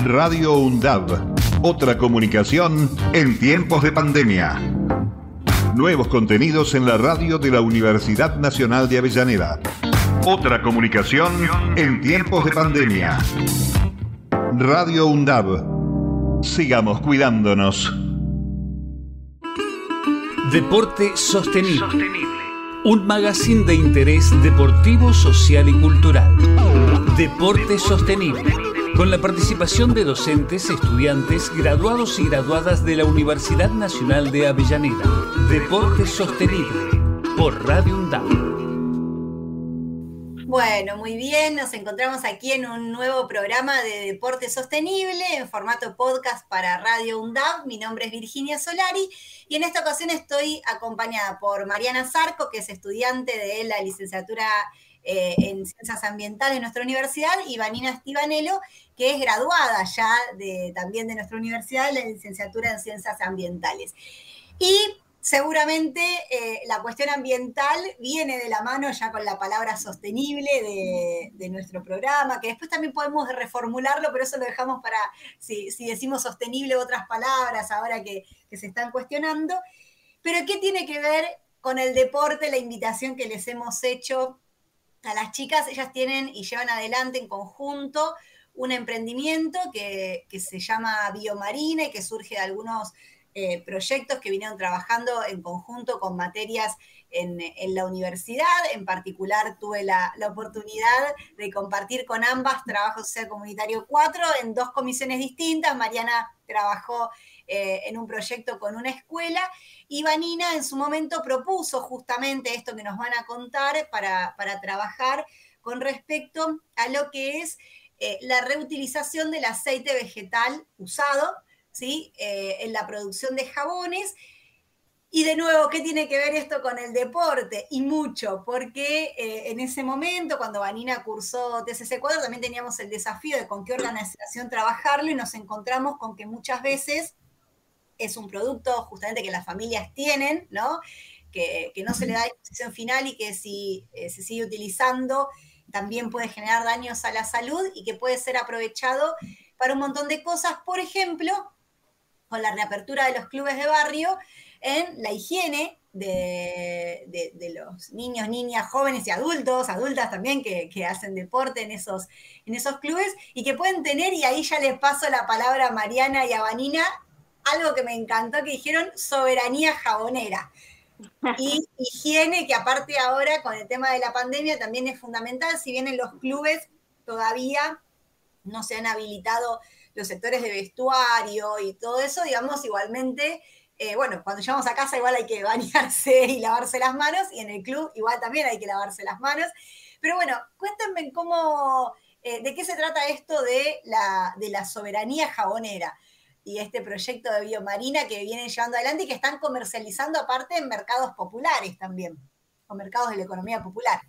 Radio UNDAV. Otra comunicación en tiempos de pandemia. Nuevos contenidos en la radio de la Universidad Nacional de Avellaneda. Otra comunicación en tiempos de pandemia. Radio UNDAV. Sigamos cuidándonos. Deporte Sostenible. Un magazine de interés deportivo, social y cultural. Deporte Sostenible. Con la participación de docentes, estudiantes, graduados y graduadas de la Universidad Nacional de Avellaneda. Deporte Sostenible. Por Radio UNDAV. Bueno, muy bien, nos encontramos aquí en un nuevo programa de Deporte Sostenible en formato podcast para Radio UNDAV. Mi nombre es Virginia Solari y en esta ocasión estoy acompañada por Mariana Zarco, que es estudiante de la licenciatura en Ciencias Ambientales de nuestra universidad, y Vanina Stivanello, que es graduada ya también de nuestra universidad en la licenciatura en Ciencias Ambientales. Y seguramente la cuestión ambiental viene de la mano ya con la palabra sostenible de nuestro programa, que después también podemos reformularlo, pero eso lo dejamos para si decimos sostenible otras palabras ahora que se están cuestionando. Pero ¿qué tiene que ver con el deporte, la invitación que les hemos hecho a las chicas? Ellas tienen y llevan adelante en conjunto un emprendimiento que se llama Biomarina y que surge de algunos proyectos que vinieron trabajando en conjunto con materias en la universidad. En particular tuve la oportunidad de compartir con ambas Trabajo Social Comunitario 4 en 2 comisiones distintas. Mariana trabajó en un proyecto con una escuela y Vanina en su momento propuso justamente esto que nos van a contar para trabajar con respecto a lo que es la reutilización del aceite vegetal usado, ¿sí? En la producción de jabones. Y de nuevo, ¿qué tiene que ver esto con el deporte? Y mucho, porque en ese momento, cuando Vanina cursó TCC4, también teníamos el desafío de con qué organización trabajarlo y nos encontramos con que muchas veces es un producto justamente que las familias tienen, ¿no? Que no se le da disposición final y que si se sigue utilizando también puede generar daños a la salud y que puede ser aprovechado para un montón de cosas. Por ejemplo, con la reapertura de los clubes de barrio, en la higiene de los niños, niñas, jóvenes y adultas también que hacen deporte en esos clubes y que pueden tener, y ahí ya les paso la palabra a Mariana y a Vanina, algo que me encantó que dijeron: soberanía jabonera. Y higiene, que aparte ahora con el tema de la pandemia también es fundamental, si bien en los clubes todavía no se han habilitado los sectores de vestuario y todo eso, digamos, igualmente, bueno, cuando llegamos a casa igual hay que bañarse y lavarse las manos, y en el club igual también hay que lavarse las manos. Pero bueno, cuéntenme de qué se trata esto de la soberanía jabonera y este proyecto de Biomarina que vienen llevando adelante y que están comercializando aparte en mercados populares también, o mercados de la economía popular.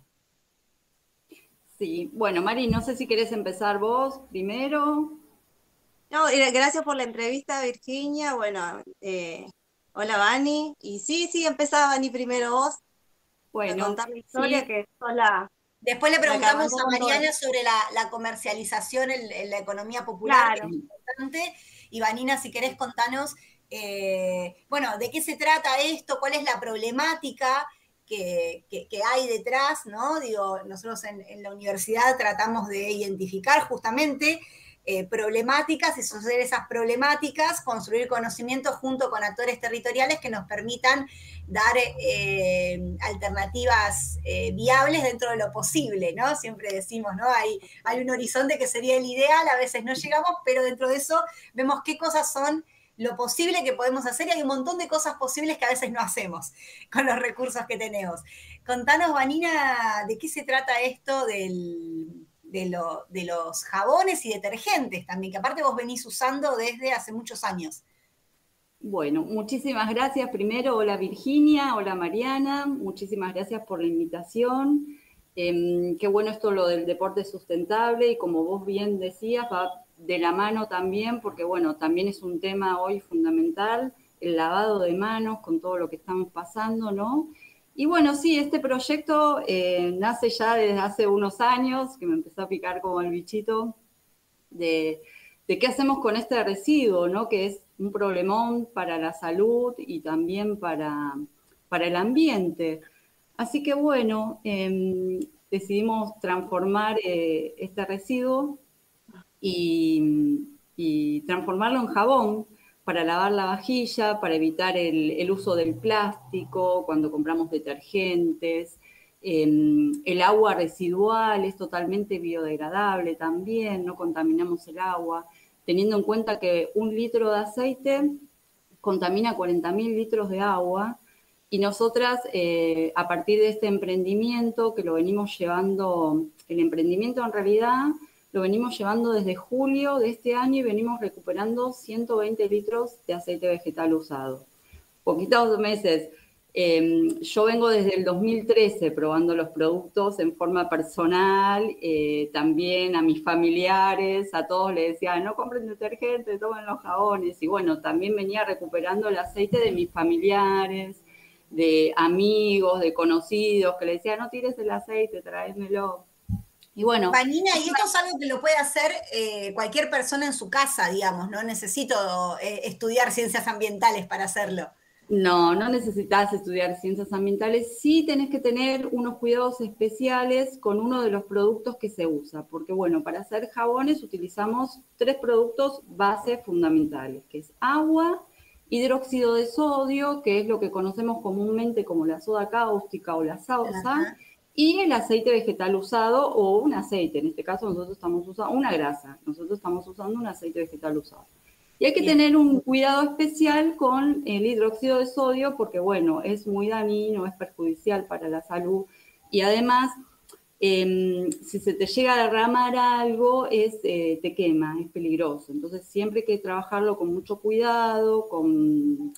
Sí, bueno, Mari, no sé si querés empezar vos primero. No, gracias por la entrevista, Virginia. Bueno, hola, Vani. Y sí, empezá, Vani, primero vos. Bueno, a contar la historia, sí. Que sos la... Después le preguntamos a Mariana sobre la comercialización en la economía popular, claro, que es importante. Y Vanina, si querés contanos, bueno, de qué se trata esto, cuál es la problemática que hay detrás, ¿no? Digo, nosotros en la universidad tratamos de identificar justamente problemáticas y sobre esas problemáticas construir conocimiento junto con actores territoriales que nos permitan dar alternativas viables dentro de lo posible, ¿no? Siempre decimos, ¿no? Hay un horizonte que sería el ideal, a veces no llegamos, pero dentro de eso vemos qué cosas son lo posible que podemos hacer, y hay un montón de cosas posibles que a veces no hacemos con los recursos que tenemos. Contanos, Vanina, ¿de qué se trata esto de los jabones y detergentes también, que aparte vos venís usando desde hace muchos años? Bueno, muchísimas gracias. Primero, hola Virginia, hola Mariana, muchísimas gracias por la invitación. Qué bueno esto lo del deporte sustentable, y como vos bien decías, va de la mano también, porque bueno, también es un tema hoy fundamental, el lavado de manos con todo lo que estamos pasando, ¿no? Y bueno, sí, este proyecto nace ya desde hace unos años, que me empezó a picar como el bichito de qué hacemos con este residuo, ¿no? Que es un problemón para la salud y también para el ambiente. Así que bueno, decidimos transformar este residuo y transformarlo en jabón para lavar la vajilla, para evitar el uso del plástico cuando compramos detergentes. El agua residual es totalmente biodegradable también, no contaminamos el agua, teniendo en cuenta que 1 litro de aceite contamina 40.000 litros de agua. Y nosotras, a partir de este emprendimiento, que lo venimos llevando, el emprendimiento en realidad lo venimos llevando desde julio de este año y venimos recuperando 120 litros de aceite vegetal usado. Poquitos meses. Yo vengo desde el 2013 probando los productos en forma personal, también a mis familiares, a todos les decía, no compren detergente, tomen los jabones. Y bueno, también venía recuperando el aceite de mis familiares, de amigos, de conocidos, que le decía, no tires el aceite, tráemelo. Y bueno. Vanina, y esto es algo que lo puede hacer cualquier persona en su casa, digamos, no necesito estudiar ciencias ambientales para hacerlo. No, no necesitas estudiar ciencias ambientales, sí tenés que tener unos cuidados especiales con uno de los productos que se usa, porque bueno, para hacer jabones utilizamos 3 productos base fundamentales, que es agua, hidróxido de sodio, que es lo que conocemos comúnmente como la soda cáustica o la salsa, y el aceite vegetal usado o un aceite, en este caso nosotros estamos usando una grasa, nosotros estamos usando un aceite vegetal usado. Y hay que tener un cuidado especial con el hidróxido de sodio porque, bueno, es muy dañino, es perjudicial para la salud y además, si se te llega a derramar algo, te quema, es peligroso. Entonces, siempre hay que trabajarlo con mucho cuidado, con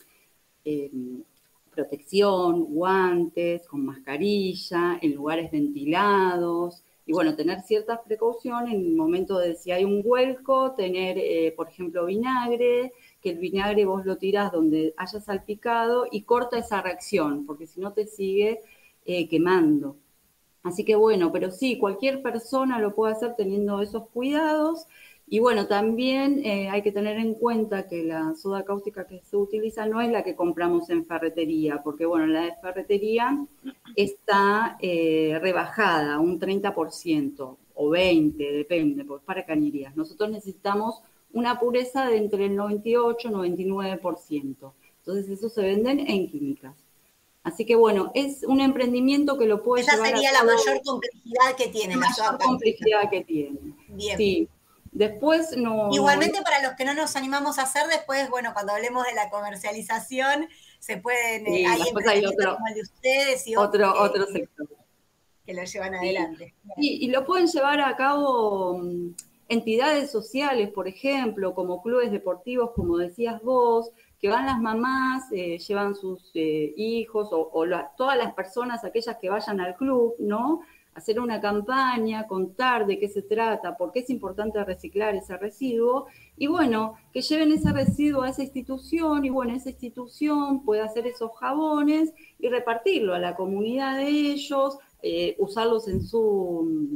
protección, guantes, con mascarilla, en lugares ventilados. Y bueno, tener ciertas precauciones en el momento de si hay un vuelco, tener, por ejemplo, vinagre, que el vinagre vos lo tirás donde haya salpicado y corta esa reacción, porque si no te sigue quemando. Así que bueno, pero sí, cualquier persona lo puede hacer teniendo esos cuidados. Y bueno, también hay que tener en cuenta que la soda cáustica que se utiliza no es la que compramos en ferretería, porque bueno, la de ferretería está rebajada un 30% o 20%, depende, pues para cañerías. Nosotros necesitamos una pureza de entre el 98 y 99%. Entonces, eso se venden en químicas. Así que bueno, es un emprendimiento que lo puede llevar a cabo. Esa sería la mayor complejidad que tiene. La mayor complejidad que tiene. Bien. Sí. Después no... Igualmente para los que no nos animamos a hacer, después, bueno, cuando hablemos de la comercialización, se pueden... Sí, hay emprendimientos como el de ustedes y otro sector. Que lo llevan adelante. Y lo pueden llevar a cabo entidades sociales, por ejemplo, como clubes deportivos, como decías vos, que van las mamás, llevan sus hijos o todas las personas, aquellas que vayan al club, ¿no? Hacer una campaña, contar de qué se trata, por qué es importante reciclar ese residuo, y bueno, que lleven ese residuo a esa institución, y bueno, esa institución puede hacer esos jabones y repartirlo a la comunidad de ellos, usarlos en sus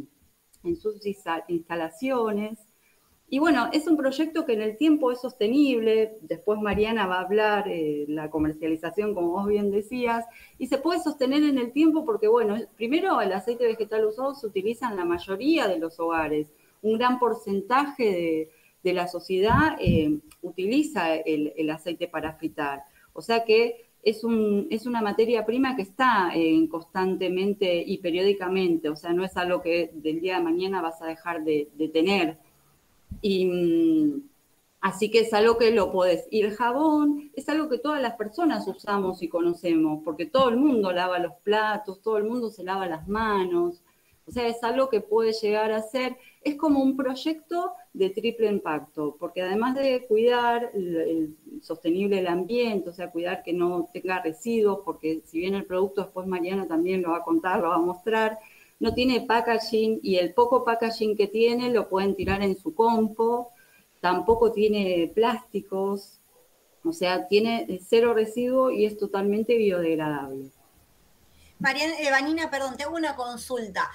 instalaciones. Y bueno, es un proyecto que en el tiempo es sostenible, después Mariana va a hablar la comercialización, como vos bien decías, y se puede sostener en el tiempo porque, bueno, primero el aceite vegetal usado se utiliza en la mayoría de los hogares. Un gran porcentaje de la sociedad utiliza el aceite para fritar. O sea que es una materia prima que está constantemente y periódicamente, o sea, no es algo que del día de mañana vas a dejar de tener. Y así que es algo que lo podés. Y el jabón es algo que todas las personas usamos y conocemos, porque todo el mundo lava los platos, todo el mundo se lava las manos. O sea, es algo que puede llegar a ser, es como un proyecto de triple impacto, porque además de cuidar el sostenible el ambiente, o sea, cuidar que no tenga residuos, porque si bien el producto después Mariana también lo va a contar, lo va a mostrar, no tiene packaging y el poco packaging que tiene lo pueden tirar en su compost, tampoco tiene plásticos, o sea, tiene 0 residuo y es totalmente biodegradable. Vanina, perdón, te hago una consulta.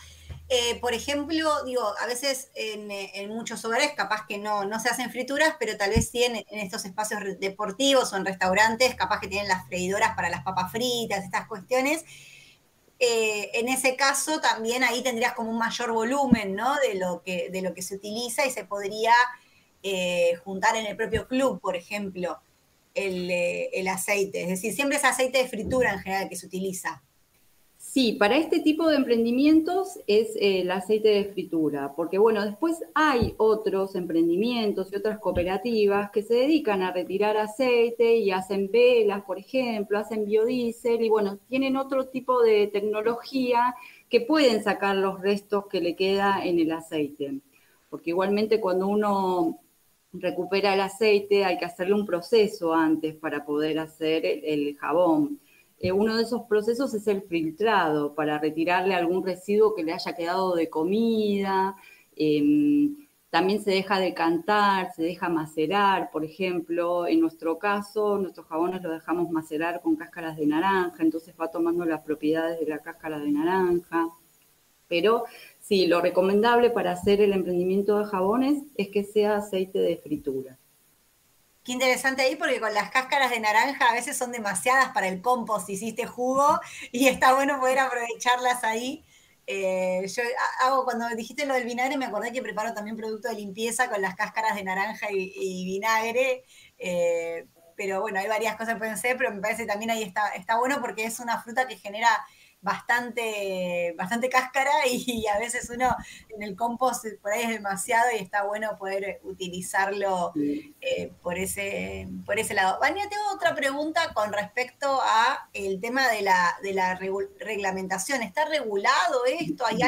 por ejemplo, digo, a veces en muchos hogares capaz que no se hacen frituras, pero tal vez sí en estos espacios deportivos o en restaurantes, capaz que tienen las freidoras para las papas fritas, estas cuestiones. En ese caso también ahí tendrías como un mayor volumen, ¿no? De lo que se utiliza y se podría juntar en el propio club, por ejemplo, el aceite. Es decir, siempre es aceite de fritura en general que se utiliza. Sí, para este tipo de emprendimientos es el aceite de fritura, porque bueno, después hay otros emprendimientos y otras cooperativas que se dedican a retirar aceite y hacen velas, por ejemplo, hacen biodiesel y bueno, tienen otro tipo de tecnología que pueden sacar los restos que le queda en el aceite, porque igualmente cuando uno recupera el aceite hay que hacerle un proceso antes para poder hacer el jabón. Uno de esos procesos es el filtrado, para retirarle algún residuo que le haya quedado de comida. También se deja decantar, se deja macerar, por ejemplo, en nuestro caso, nuestros jabones los dejamos macerar con cáscaras de naranja, entonces va tomando las propiedades de la cáscara de naranja. Pero sí, lo recomendable para hacer el emprendimiento de jabones es que sea aceite de fritura. Qué interesante ahí, porque con las cáscaras de naranja a veces son demasiadas para el compost, hiciste jugo, y está bueno poder aprovecharlas ahí. Yo cuando dijiste lo del vinagre, me acordé que preparo también producto de limpieza con las cáscaras de naranja y vinagre, pero bueno, hay varias cosas que pueden ser, pero me parece que también ahí está bueno porque es una fruta que genera bastante cáscara y a veces uno en el compost por ahí es demasiado y está bueno poder utilizarlo por ese lado. Vania, tengo otra pregunta con respecto a el tema de la reglamentación. ¿Está regulado esto? ¿Hay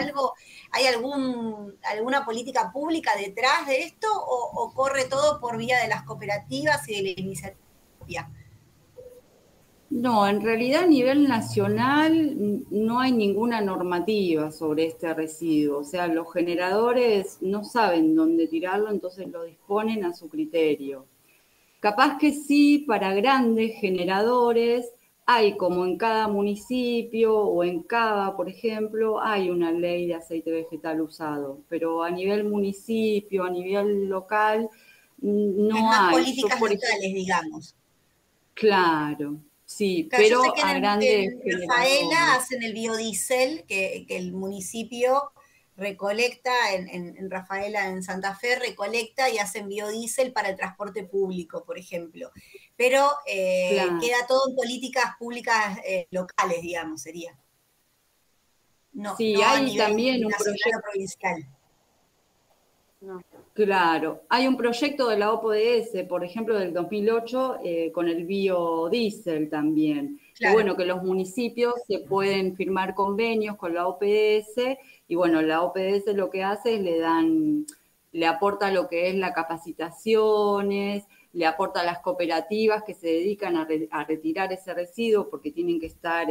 alguna política pública detrás de esto o corre todo por vía de las cooperativas y de la iniciativa? No, en realidad a nivel nacional no hay ninguna normativa sobre este residuo. O sea, los generadores no saben dónde tirarlo, entonces lo disponen a su criterio. Capaz que sí, para grandes generadores hay, como en cada municipio o en Cava, por ejemplo, hay una ley de aceite vegetal usado, pero a nivel municipio, a nivel local, no es más hay. políticas locales, digamos. Claro. Sí, claro, pero yo sé que a grandes en Rafaela hacen el biodiesel que el municipio recolecta, en Rafaela, en Santa Fe, recolecta y hacen biodiesel para el transporte público, por ejemplo. Pero claro. queda todo en políticas públicas locales, digamos, sería. No, Sí, no a hay nivel también un nacional proyecto. o provincial. No. Claro, hay un proyecto de la OPS, por ejemplo, del 2008, con el biodiesel también. Claro. Que bueno, que los municipios se pueden firmar convenios con la OPS y bueno, la OPS lo que hace es le aporta lo que es las capacitaciones, le aporta a las cooperativas que se dedican a retirar ese residuo porque tienen que estar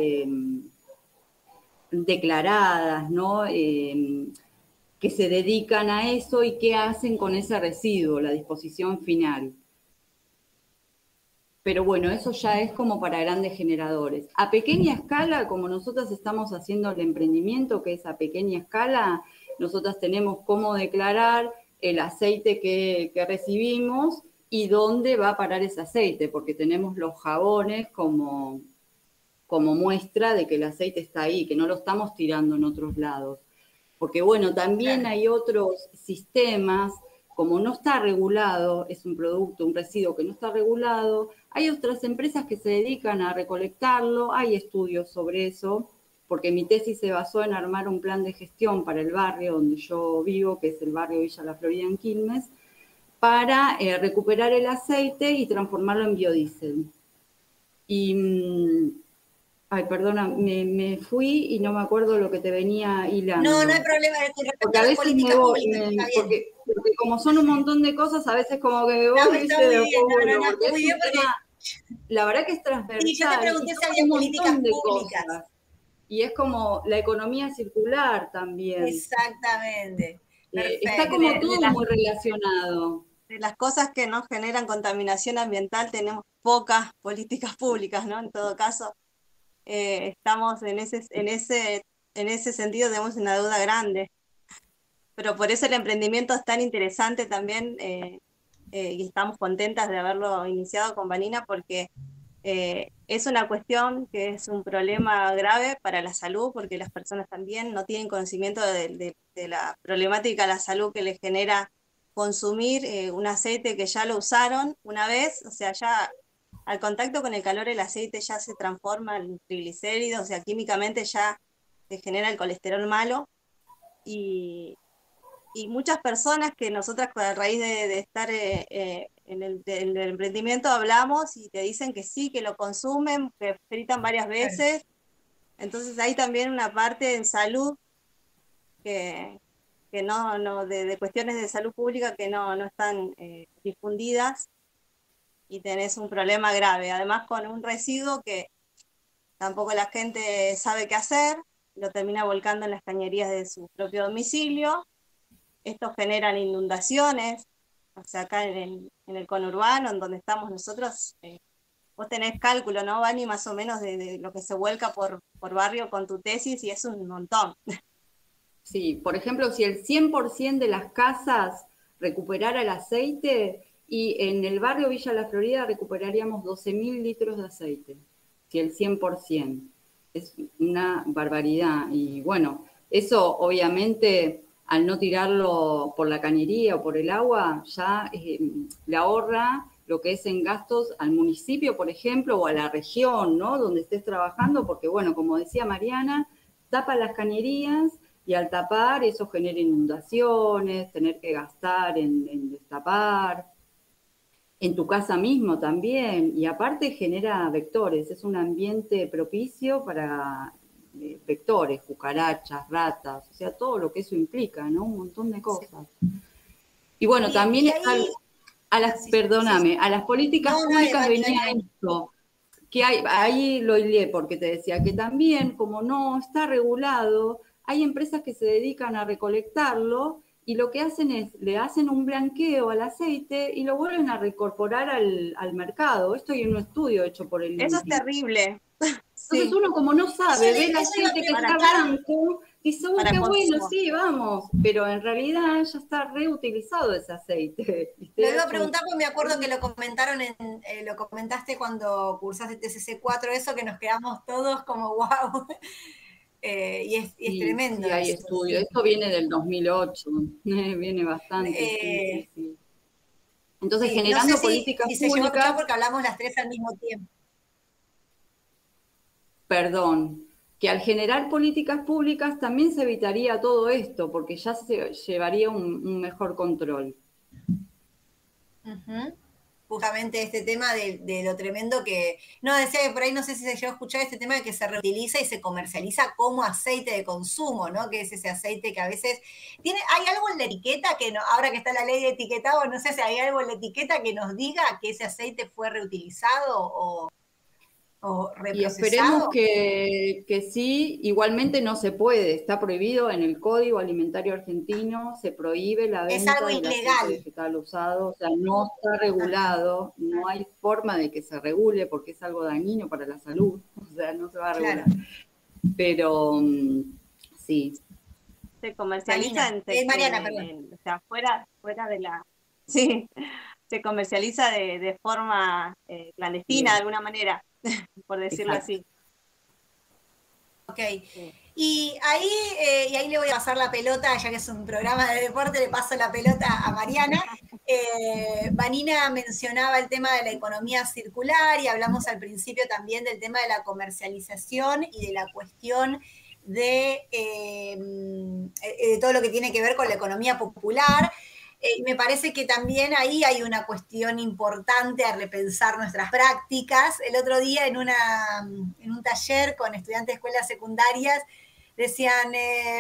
declaradas, ¿no? Que se dedican a eso y qué hacen con ese residuo, la disposición final. Pero bueno, eso ya es como para grandes generadores. A pequeña escala, como nosotras estamos haciendo el emprendimiento, que es a pequeña escala, nosotras tenemos cómo declarar el aceite que recibimos y dónde va a parar ese aceite, porque tenemos los jabones como muestra de que el aceite está ahí, que no lo estamos tirando en otros lados. Porque bueno, también hay otros sistemas, como no está regulado, es un producto, un residuo que no está regulado, hay otras empresas que se dedican a recolectarlo, hay estudios sobre eso, porque mi tesis se basó en armar un plan de gestión para el barrio donde yo vivo, que es el barrio Villa La Florida en Quilmes, para recuperar el aceite y transformarlo en biodiesel. Y ay, perdona, me fui y no me acuerdo lo que te venía hilando. No, no hay problema. Porque a veces me voy, porque como son un montón de cosas, a veces como que me voy y está muy bien, muy bien porque la verdad que es transversal. Sí, yo te pregunté si había políticas públicas. Cosas. Y es como la economía circular también. Exactamente. Está como todo muy relacionado. De las cosas que nos generan contaminación ambiental tenemos pocas políticas públicas, ¿no? En todo caso, estamos en ese sentido, tenemos una deuda grande pero por eso el emprendimiento es tan interesante también, y estamos contentas de haberlo iniciado con Vanina, porque es una cuestión que es un problema grave para la salud, porque las personas también no tienen conocimiento de la problemática a la salud que les genera consumir un aceite que ya lo usaron una vez, o sea, ya al contacto con el calor el aceite ya se transforma en triglicéridos, o sea, químicamente ya se genera el colesterol malo, y muchas personas que nosotras a raíz de estar en el emprendimiento hablamos y te dicen que sí, que lo consumen, que fritan varias veces. Entonces hay también una parte en salud que de cuestiones de salud pública que no están difundidas, y tenés un problema grave. Además, con un residuo que tampoco la gente sabe qué hacer, lo termina volcando en las cañerías de su propio domicilio. Estos generan inundaciones, o sea, acá en el conurbano, en donde estamos nosotros, vos tenés cálculo, ¿no, Vani? Más o menos de lo que se vuelca por barrio con tu tesis, y es un montón. Sí, por ejemplo, si el 100% de las casas recuperara el aceite, y en el barrio Villa La Florida recuperaríamos 12.000 litros de aceite, si el 100%. Es una barbaridad. Y bueno, eso obviamente, al no tirarlo por la cañería o por el agua, ya le ahorra lo que es en gastos al municipio, por ejemplo, o a la región, ¿no?, donde estés trabajando, porque bueno, como decía Mariana, tapa las cañerías, y al tapar eso genera inundaciones, tener que gastar en destapar, en tu casa mismo también, y aparte genera vectores, es un ambiente propicio para vectores, cucarachas, ratas, o sea, todo lo que eso implica, ¿no? Un montón de cosas. Y bueno, también está a las políticas públicas venía esto, que ahí lo hilé porque te decía que también, como no está regulado, hay empresas que se dedican a recolectarlo, y lo que hacen es, le hacen un blanqueo al aceite y lo vuelven a reincorporar al mercado. Esto hay un estudio hecho por el INPI. Eso es terrible. Entonces uno, como no sabe, ve el aceite que está blanco, dice, qué bueno, sí, vamos. Pero en realidad ya está reutilizado ese aceite. Lo iba a preguntar porque me acuerdo que lo comentaron lo comentaste cuando cursaste TCC4, eso, que nos quedamos todos como wow. Y es tremendo. Sí, hay estudios. Esto viene del 2008, viene bastante. Sí. Entonces, generando políticas públicas... Se llevó porque hablamos las tres al mismo tiempo. Perdón, que al generar políticas públicas también se evitaría todo esto, porque ya se llevaría un mejor control. Uh-huh. Justamente este tema de lo tremendo que... No, decía que por ahí no sé si se llegó a escuchar este tema de que se reutiliza y se comercializa como aceite de consumo, ¿no? Que es ese aceite que a veces... ¿Hay algo en la etiqueta que no, ahora que está la ley de etiquetado, no sé si hay algo en la etiqueta que nos diga que ese aceite fue reutilizado o reprocesado? Y esperemos que sí. Igualmente no se puede, está prohibido en el Código Alimentario Argentino, se prohíbe la venta de aceite vegetal usado, o sea, no está regulado, no hay forma de que se regule porque es algo dañino para la salud, o sea, no se va a regular. Claro. Pero sí. Se comercializa Mariana, perdón. O sea, fuera de la... Sí, se comercializa de forma clandestina, de alguna manera, por decirlo así. Ok. Sí. Y ahí le voy a pasar la pelota, ya que es un programa de deporte, le paso la pelota a Mariana. Vanina mencionaba el tema de la economía circular y hablamos al principio también del tema de la comercialización y de la cuestión de todo lo que tiene que ver con la economía popular. Me parece que también ahí hay una cuestión importante a repensar nuestras prácticas. El otro día en un taller con estudiantes de escuelas secundarias decían,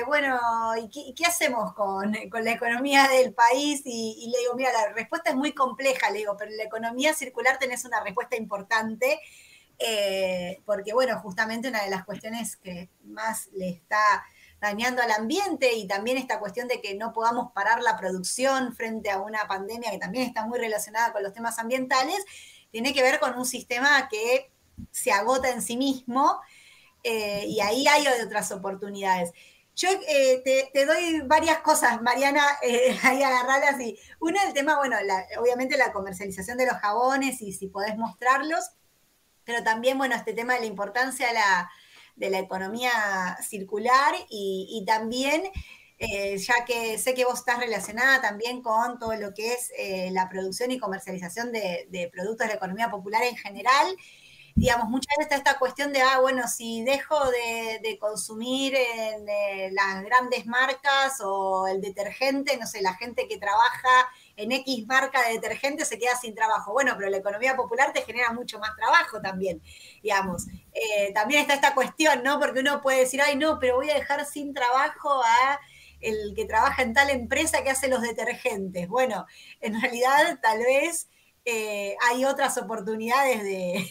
¿y qué hacemos con la economía del país? Y le digo, mira, la respuesta es muy compleja, le digo, pero en la economía circular tenés una respuesta importante, porque, bueno, justamente una de las cuestiones que más le está dañando al ambiente, y también esta cuestión de que no podamos parar la producción frente a una pandemia que también está muy relacionada con los temas ambientales, tiene que ver con un sistema que se agota en sí mismo, y ahí hay otras oportunidades. Yo te doy varias cosas, Mariana, ahí agarralas. Y una, el tema, bueno, obviamente la comercialización de los jabones y si podés mostrarlos, pero también, bueno, este tema de la importancia de la economía circular y también, ya que sé que vos estás relacionada también con todo lo que es la producción y comercialización de productos de la economía popular en general. Digamos, muchas veces está esta cuestión de, bueno, si dejo de consumir en las grandes marcas o el detergente, no sé, la gente que trabaja en X marca de detergente se queda sin trabajo. Bueno, pero la economía popular te genera mucho más trabajo también, digamos. También está esta cuestión, ¿no? Porque uno puede decir, ay, no, pero voy a dejar sin trabajo a el que trabaja en tal empresa que hace los detergentes. Bueno, en realidad tal vez hay otras oportunidades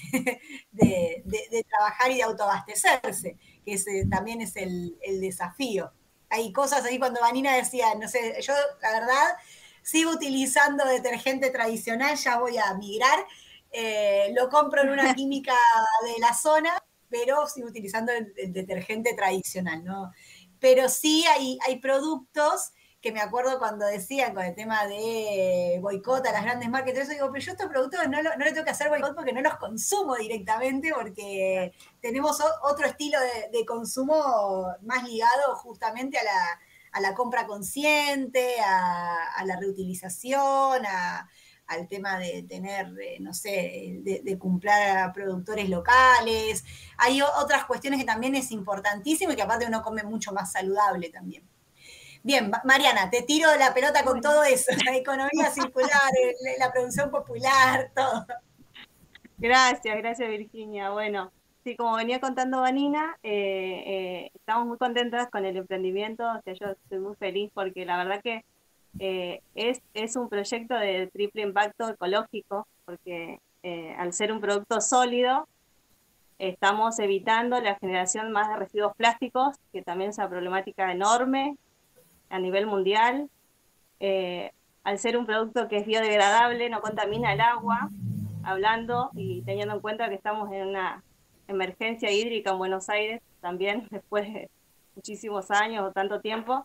de trabajar y de autoabastecerse, que también es el desafío. Hay cosas ahí cuando Vanina decía, no sé, yo la verdad sigo utilizando detergente tradicional, ya voy a migrar, lo compro en una química de la zona, pero sigo utilizando el detergente tradicional, ¿no? Pero sí hay productos que me acuerdo cuando decían con el tema de boicot a las grandes marcas y todo eso, digo, pero yo estos productos no le tengo que hacer boicot porque no los consumo directamente, porque tenemos otro estilo de consumo más ligado justamente a la compra consciente, a la reutilización, al tema de tener, no sé, de comprar a productores locales. Hay otras cuestiones que también es importantísimo y que aparte uno come mucho más saludable también. Bien, Mariana, te tiro la pelota con todo eso, la economía circular, la producción popular, todo. Gracias Virginia. Bueno, sí, como venía contando Vanina, estamos muy contentas con el emprendimiento, o sea, yo estoy muy feliz porque la verdad que es un proyecto de triple impacto ecológico, porque al ser un producto sólido, estamos evitando la generación más de residuos plásticos, que también es una problemática enorme a nivel mundial. Al ser un producto que es biodegradable, no contamina el agua, hablando y teniendo en cuenta que estamos en una emergencia hídrica en Buenos Aires, también después de muchísimos años o tanto tiempo,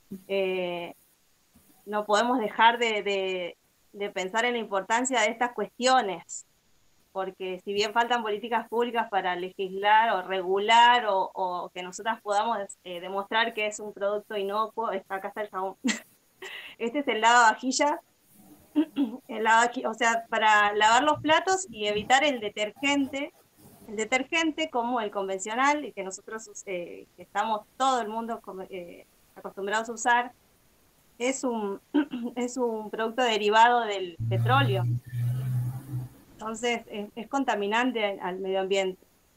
no podemos dejar de pensar en la importancia de estas cuestiones, porque si bien faltan políticas públicas para legislar o regular o que nosotras podamos demostrar que es un producto inocuo, acá está el jabón. Este es el lavavajillas, o sea, para lavar los platos y evitar el detergente como el convencional, y que nosotros que estamos todo el mundo acostumbrados a usar, es un producto derivado del petróleo. Entonces, es contaminante al medio ambiente.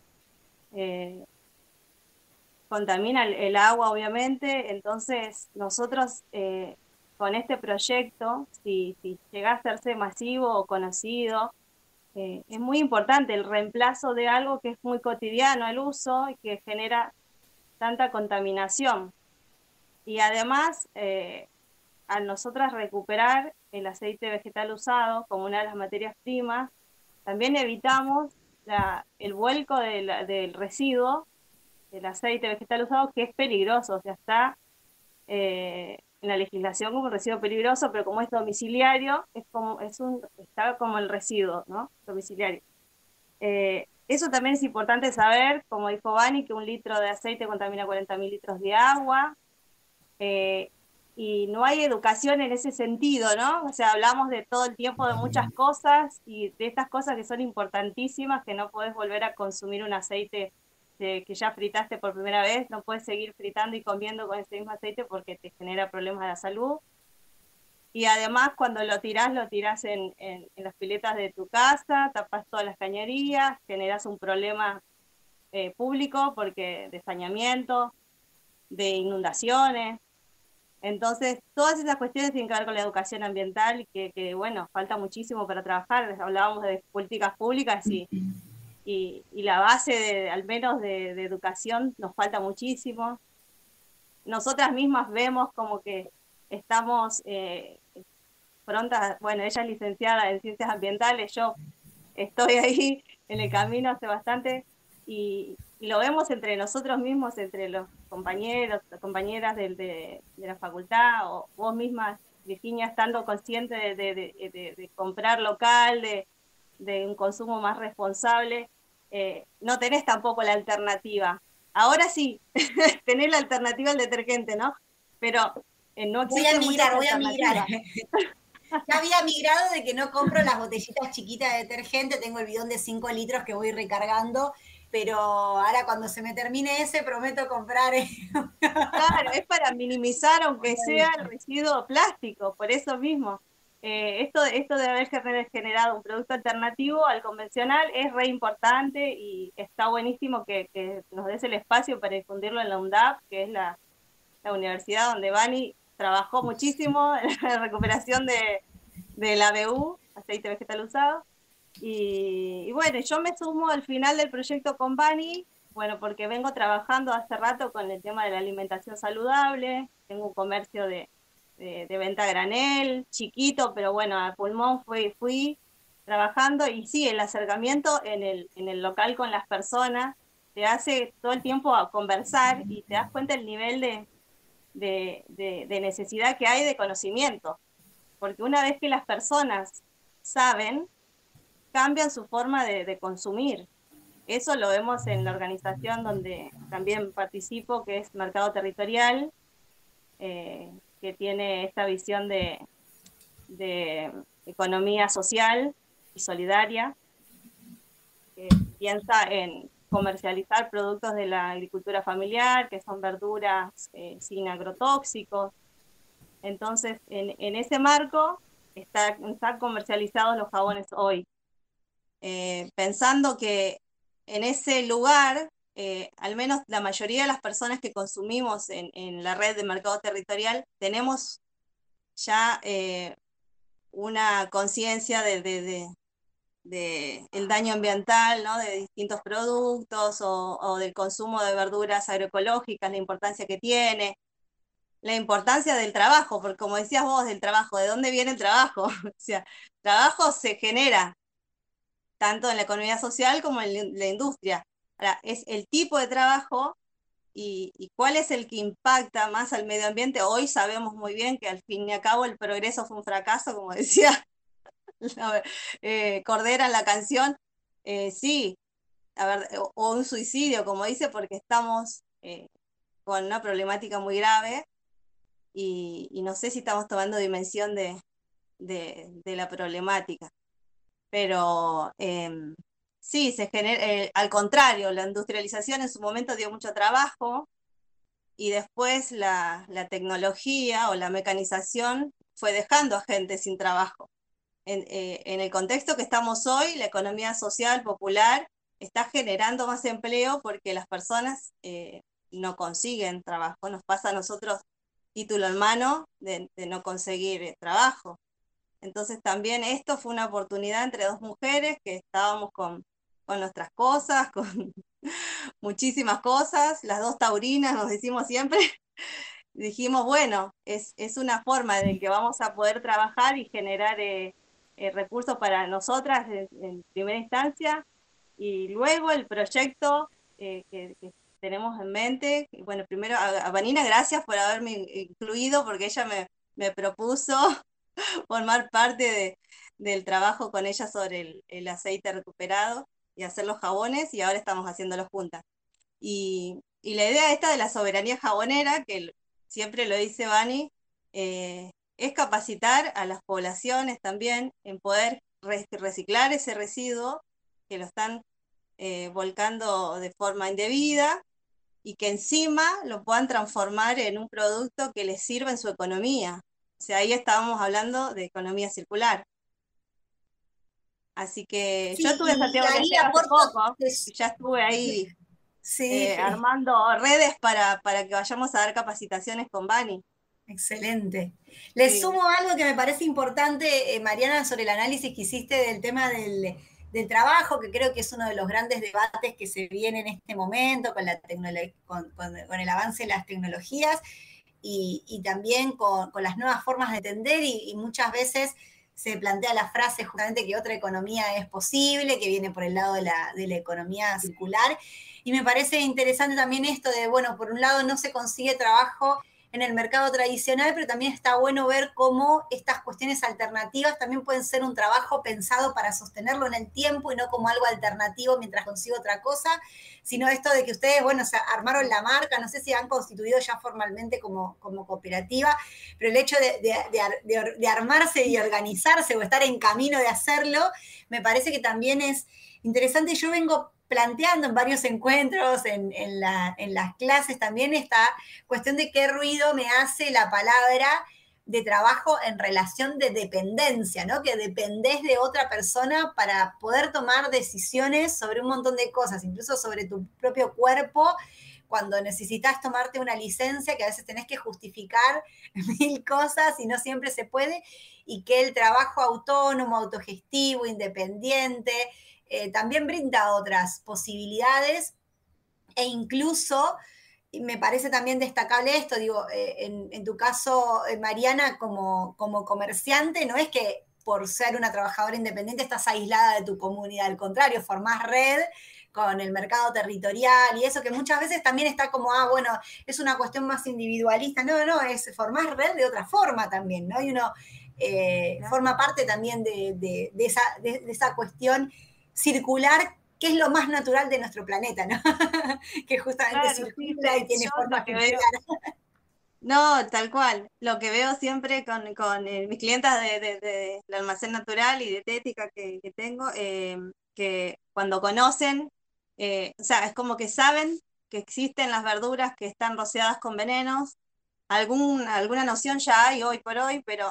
Contamina el agua, obviamente. Entonces, nosotros con este proyecto, si llega a hacerse masivo o conocido, es muy importante el reemplazo de algo que es muy cotidiano el uso y que genera tanta contaminación. Y además, al nosotras recuperar el aceite vegetal usado como una de las materias primas, también evitamos el vuelco del residuo, del aceite vegetal usado, que es peligroso, o sea, está en la legislación como un residuo peligroso, pero como es domiciliario, está como el residuo, ¿no? Domiciliario. Eso también es importante saber, como dijo Vani, que 1 litro de aceite contamina 40.000 litros de agua, y no hay educación en ese sentido, ¿no? O sea, hablamos de todo el tiempo de muchas cosas y de estas cosas que son importantísimas, que no podés volver a consumir un aceite que ya fritaste por primera vez, no puedes seguir fritando y comiendo con ese mismo aceite porque te genera problemas de la salud. Y además cuando lo tirás en las piletas de tu casa, tapas todas las cañerías, generas un problema público porque de saneamiento, de inundaciones. Entonces, todas esas cuestiones tienen que ver con la educación ambiental y que bueno, falta muchísimo para trabajar. Hablábamos de políticas públicas y la base, al menos de educación, nos falta muchísimo. Nosotras mismas vemos como que estamos prontas, bueno, ella es licenciada en Ciencias Ambientales, yo estoy ahí en el camino hace bastante, y lo vemos entre nosotros mismos, entre los compañeros, compañeras de la facultad, o vos misma, Virginia, estando consciente de comprar local, de un consumo más responsable, no tenés tampoco la alternativa. Ahora sí, tenés la alternativa al detergente, ¿no? Pero no existe mucha alternativa. Voy a migrar. Ya había migrado de que no compro las botellitas chiquitas de detergente, tengo el bidón de 5 litros que voy recargando, pero ahora cuando se me termine ese prometo comprar. Claro, es para minimizar aunque sea el residuo plástico, por eso mismo. Esto de haber generado un producto alternativo al convencional es re importante y está buenísimo que nos des el espacio para difundirlo en la UNDAV, que es la universidad donde Vani trabajó muchísimo en la recuperación del ABU, aceite vegetal usado. Y bueno, yo me sumo al final del proyecto con Vani, bueno, porque vengo trabajando hace rato con el tema de la alimentación saludable, tengo un comercio de venta a granel, chiquito, pero bueno, a pulmón fui trabajando, y sí, el acercamiento en el local con las personas te hace todo el tiempo a conversar y te das cuenta del nivel de necesidad que hay de conocimiento, porque una vez que las personas saben, cambian su forma de consumir. Eso lo vemos en la organización donde también participo, que es Mercado Territorial, que tiene esta visión de economía social y solidaria, que piensa en comercializar productos de la agricultura familiar, que son verduras sin agrotóxicos. Entonces, en ese marco están comercializados los jabones hoy. Pensando que en ese lugar, al menos la mayoría de las personas que consumimos en la red de mercado territorial, tenemos ya una conciencia de el daño ambiental, ¿no? De distintos productos o del consumo de verduras agroecológicas, la importancia que tiene, la importancia del trabajo, porque como decías vos, del trabajo, ¿de dónde viene el trabajo? O sea, trabajo se genera tanto en la economía social como en la industria. Ahora, es el tipo de trabajo y cuál es el que impacta más al medio ambiente. Hoy sabemos muy bien que al fin y al cabo el progreso fue un fracaso, como decía Cordera en la canción. Sí, a ver, o un suicidio, como dice, porque estamos con una problemática muy grave y no sé si estamos tomando dimensión de la problemática. Pero sí, se genera, al contrario, la industrialización en su momento dio mucho trabajo y después la tecnología o la mecanización fue dejando a gente sin trabajo. En el contexto que estamos hoy, la economía social popular está generando más empleo porque las personas no consiguen trabajo. Nos pasa a nosotros título en mano de no conseguir trabajo. Entonces también esto fue una oportunidad entre dos mujeres que estábamos con nuestras cosas, con muchísimas cosas, las dos taurinas, nos decimos siempre. Dijimos, bueno, es una forma de que vamos a poder trabajar y generar recursos para nosotras en primera instancia, y luego el proyecto que tenemos en mente. Bueno, primero a Vanina, gracias por haberme incluido, porque ella me propuso formar parte del trabajo con ella sobre el aceite recuperado y hacer los jabones, y ahora estamos haciéndolos juntas. Y la idea esta de la soberanía jabonera, que siempre lo dice Vani, es capacitar a las poblaciones también en poder reciclar ese residuo que lo están volcando de forma indebida, y que encima lo puedan transformar en un producto que les sirva en su economía. O sea, ahí estábamos hablando de economía circular. Así que sí, yo estuve en Santiago de Estero hace poco, y ya estuve ahí armando redes para que vayamos a dar capacitaciones con Vani. Excelente. Le sumo algo que me parece importante, Mariana, sobre el análisis que hiciste del tema del trabajo, que creo que es uno de los grandes debates que se viene en este momento con el avance de las tecnologías y también con las nuevas formas de entender, y muchas veces se plantea la frase justamente que otra economía es posible, que viene por el lado de la economía circular. Y me parece interesante también esto de, bueno, por un lado no se consigue trabajo en el mercado tradicional, pero también está bueno ver cómo estas cuestiones alternativas también pueden ser un trabajo pensado para sostenerlo en el tiempo y no como algo alternativo mientras consigo otra cosa, sino esto de que ustedes, bueno, o sea, armaron la marca, no sé si han constituido ya formalmente como cooperativa, pero el hecho de armarse y organizarse o estar en camino de hacerlo, me parece que también es interesante. Yo vengo planteando en varios encuentros, en las clases también, esta cuestión de qué ruido me hace la palabra de trabajo en relación de dependencia, ¿no? Que dependés de otra persona para poder tomar decisiones sobre un montón de cosas, incluso sobre tu propio cuerpo, cuando necesitas tomarte una licencia, que a veces tenés que justificar 1000 cosas y no siempre se puede, y que el trabajo autónomo, autogestivo, independiente, también brinda otras posibilidades, e incluso me parece también destacable esto, digo, en tu caso, Mariana, como comerciante, no es que por ser una trabajadora independiente estás aislada de tu comunidad, al contrario, formás red con el mercado territorial y eso, que muchas veces también está como, bueno, es una cuestión más individualista. No, es formar red de otra forma también, ¿no? Y uno forma parte también de esa cuestión circular, que es lo más natural de nuestro planeta, ¿no? Que justamente circula y tiene forma que veo. No, tal cual. Lo que veo siempre con mis clientas del almacén natural y dietética que tengo, que cuando conocen, o sea, es como que saben que existen las verduras que están rociadas con venenos. Alguna noción ya hay hoy por hoy, pero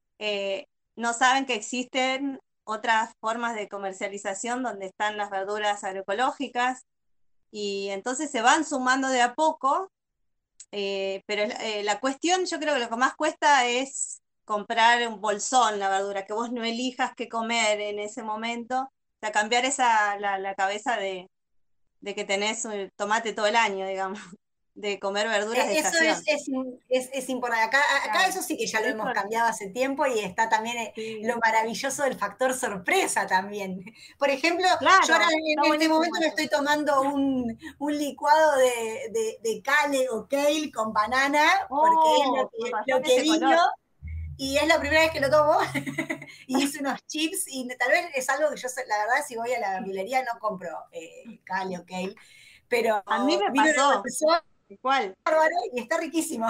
no saben que existen otras formas de comercialización donde están las verduras agroecológicas, y entonces se van sumando de a poco, pero la cuestión, yo creo que lo que más cuesta es comprar un bolsón, la verdura, que vos no elijas qué comer en ese momento, o sea, cambiar la cabeza de que tenés tomate todo el año, digamos, de comer verduras de estación. Es importante. Acá claro, eso sí que ya lo hemos cambiado hace tiempo, y está también lo maravilloso del factor sorpresa también. Por ejemplo, claro, yo ahora en este momento me estoy tomando un licuado de kale o kale con banana, porque es lo que vino. Y es la primera vez que lo tomo, y hice unos chips, y tal vez es algo que yo, la verdad, si voy a la verdulería no compro kale o kale, pero a mí me pasó. ¿Cuál? Bárbaro, y está riquísimo.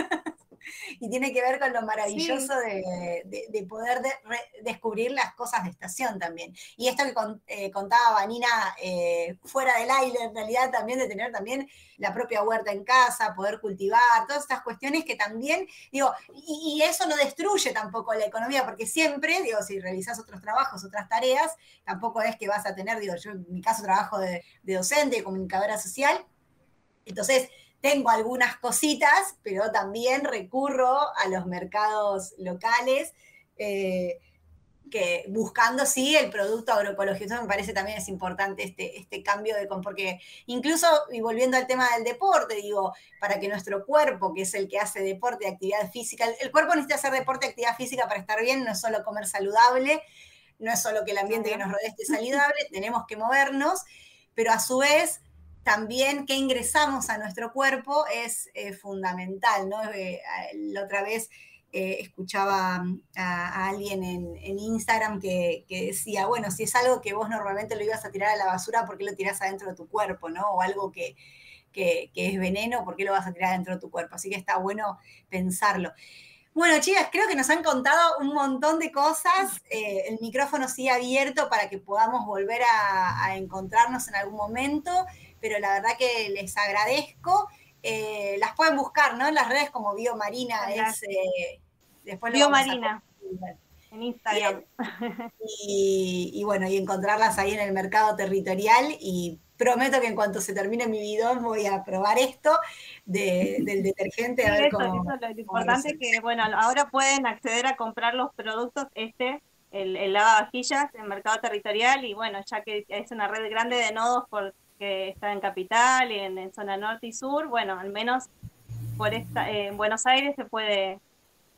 Y tiene que ver con lo maravilloso de poder descubrir las cosas de estación también. Y esto que contaba Vanina fuera del aire, en realidad también de tener también la propia huerta en casa, poder cultivar, todas estas cuestiones que también, digo, y eso no destruye tampoco la economía, porque siempre, digo, si realizás otros trabajos, otras tareas, tampoco es que vas a tener, digo, yo en mi caso trabajo de docente, de comunicadora social, entonces tengo algunas cositas, pero también recurro a los mercados locales, que buscando, sí, el producto agroecológico. Eso me parece también es importante este cambio porque incluso, y volviendo al tema del deporte, digo, para que nuestro cuerpo, que es el que hace deporte, actividad física, el cuerpo necesita hacer deporte, actividad física para estar bien, no es solo comer saludable, no es solo que el ambiente que nos rodea esté saludable, tenemos que movernos, pero a su vez también qué ingresamos a nuestro cuerpo es fundamental, ¿no? La otra vez escuchaba a alguien en Instagram que decía, bueno, si es algo que vos normalmente lo ibas a tirar a la basura, ¿por qué lo tirás adentro de tu cuerpo, ¿no? O algo que es veneno, ¿por qué lo vas a tirar adentro de tu cuerpo? Así que está bueno pensarlo. Bueno, chicas, creo que nos han contado un montón de cosas. El micrófono sigue abierto para que podamos volver a encontrarnos en algún momento, pero la verdad que les agradezco. Las pueden buscar, ¿no? En las redes como Biomarina. Después Biomarina, en Instagram. Y bueno, y encontrarlas ahí en el mercado territorial, y prometo que en cuanto se termine mi bidón voy a probar esto del detergente. Sí, a ver eso es lo importante, que bueno, ahora pueden acceder a comprar los productos, el lavavajillas en mercado territorial, y bueno, ya que es una red grande de nodos porque está en Capital y en zona norte y sur, bueno, al menos en Buenos Aires se puede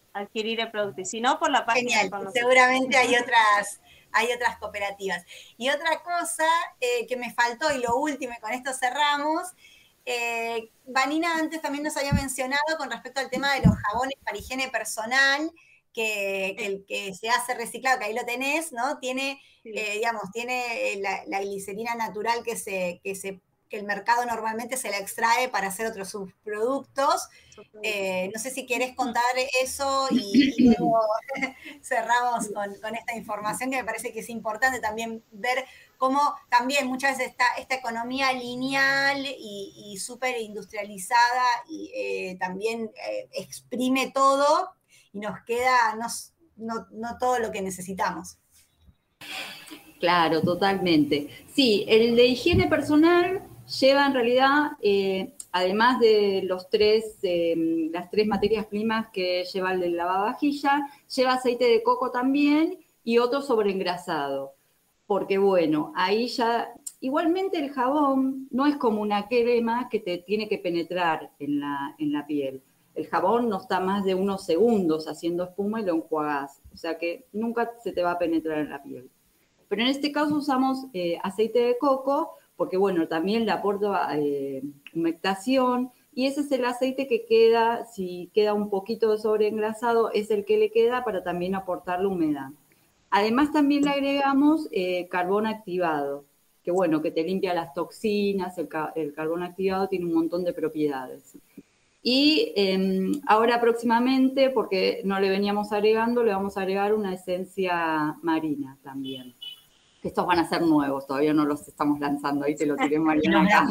adquirir el producto. Y si no, por la página. Genial, seguramente hay otras cooperativas. Y otra cosa que me faltó, y lo último, y con esto cerramos, Vanina antes también nos había mencionado con respecto al tema de los jabones para higiene personal, que el que se hace reciclado, que ahí lo tenés, ¿no? Tiene, tiene la glicerina natural que el mercado normalmente se la extrae para hacer otros subproductos. No sé si querés contar eso y luego cerramos con esta información que me parece que es importante también ver cómo también muchas veces esta economía lineal y súper industrializada y también exprime todo y nos queda no todo lo que necesitamos. Claro, totalmente. Sí, el de higiene personal lleva en realidad, además de las tres materias primas que lleva el del lavavajilla, lleva aceite de coco también y otro sobreengrasado. Porque bueno, ahí ya, igualmente el jabón no es como una crema que te tiene que penetrar en la piel. El jabón no está más de unos segundos haciendo espuma y lo enjuagás. O sea que nunca se te va a penetrar en la piel. Pero en este caso usamos aceite de coco porque, bueno, también le aporta humectación y ese es el aceite que queda, si queda un poquito de sobreengrasado, es el que le queda para también aportarle humedad. Además también le agregamos carbón activado, que bueno, que te limpia las toxinas, el carbón activado tiene un montón de propiedades. Y ahora próximamente, porque no le veníamos agregando, le vamos a agregar una esencia marina también. Estos van a ser nuevos, todavía no los estamos lanzando, ahí te lo tiré, Mariana.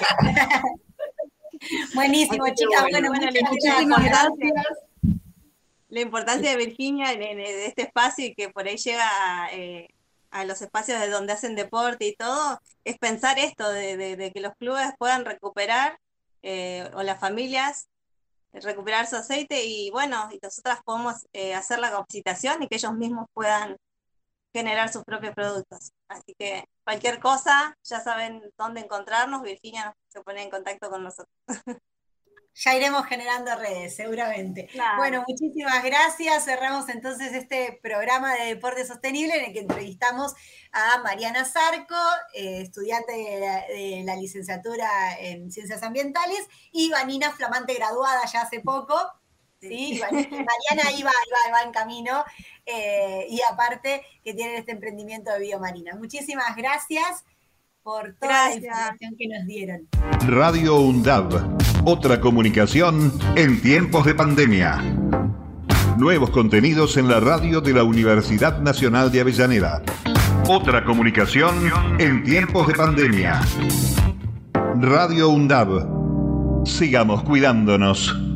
Buenísimo, chicas. Bueno, muchísimas gracias. La importancia de Virginia en este espacio y que por ahí llega a los espacios de donde hacen deporte y todo, es pensar esto de que los clubes puedan recuperar o las familias recuperar su aceite y bueno, y nosotras podemos hacer la capacitación y que ellos mismos puedan generar sus propios productos. Así que cualquier cosa, ya saben dónde encontrarnos, Virginia se pone en contacto con nosotros. Ya iremos generando redes, seguramente. Claro. Bueno, muchísimas gracias. Cerramos entonces este programa de Deporte Sostenible en el que entrevistamos a Mariana Zarco, estudiante de la licenciatura en Ciencias Ambientales, y Vanina, flamante graduada ya hace poco. Sí, Mariana iba en camino, y aparte que tienen este emprendimiento de biomarina. Muchísimas gracias por toda la información que nos dieron. Radio UNDAV, otra comunicación en tiempos de pandemia. Nuevos contenidos en la radio de la Universidad Nacional de Avellaneda. Otra comunicación en tiempos de pandemia. Radio UNDAV. Sigamos cuidándonos.